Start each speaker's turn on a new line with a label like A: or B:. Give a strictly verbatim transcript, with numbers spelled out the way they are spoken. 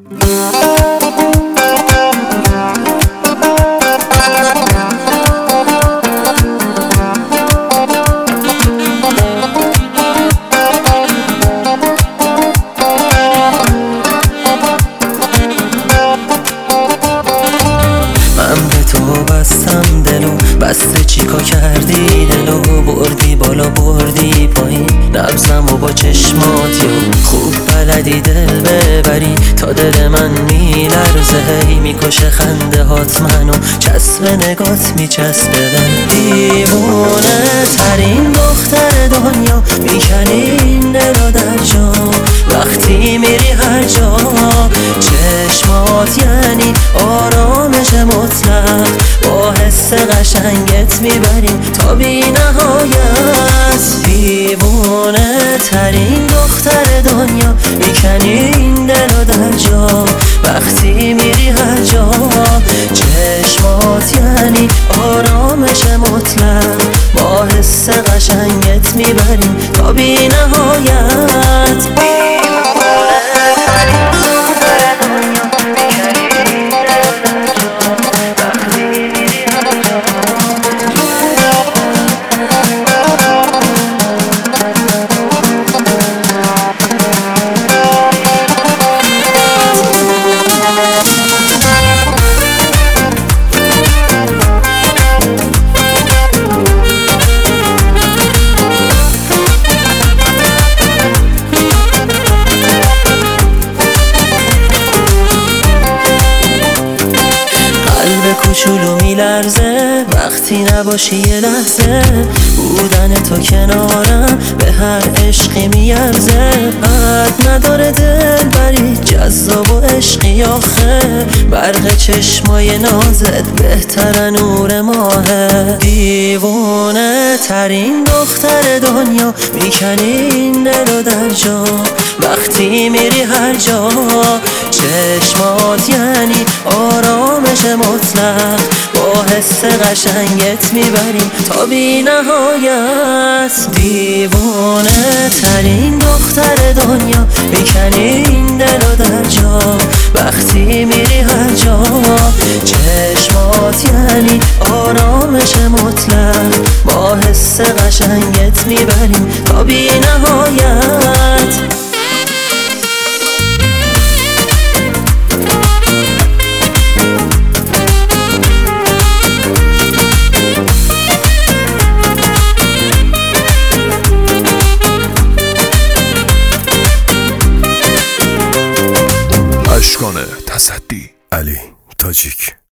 A: من به تو بستم دلو، بسته چیکار کردی دلو، بردی بالا بردی پایین نبزم و با چشماتی و خوب بلدی دل ببری تا دل من میلرزه، هی میکشه خنده هات منو چسب نگات میچسبه، من دیوونه ترین دختر دنیا میکنی این دلو در جا، وقتی میری هر جا چشمات یعنی آرامش مطلق، با حس قشنگت میبریم تا بی نهایت، دیوونه ترین دختر دنیا میکنی این دلو در جا، وقتی میری هر جا چشمات یعنی آرامش مطلق، با حس قشنگت میبریم تا بی نهایت. قلب کوچولو میلرزه وقتی نباشی یه لحظه، بودن تو کنارم به هر عشقی میارزه، حد نداره دل بری جذاب و عشقی آخه، برق چشمای نازت بهتر نور ماهه، دیوونه ترین دختر دنیا میکنی این دلو در جا، وقتی میری هر جا چشمات یعنی آرامش مطلق، با حس قشنگت میبریم تا بی نهایت، دیوانه ترین دختر دنیا میکنی این دلو در جا، وقتی میری هر جا چشمات یعنی آرامش مطلق، با حس قشنگت میبریم تا بی نهایت.
B: اشکان تصدی علی تاجیک.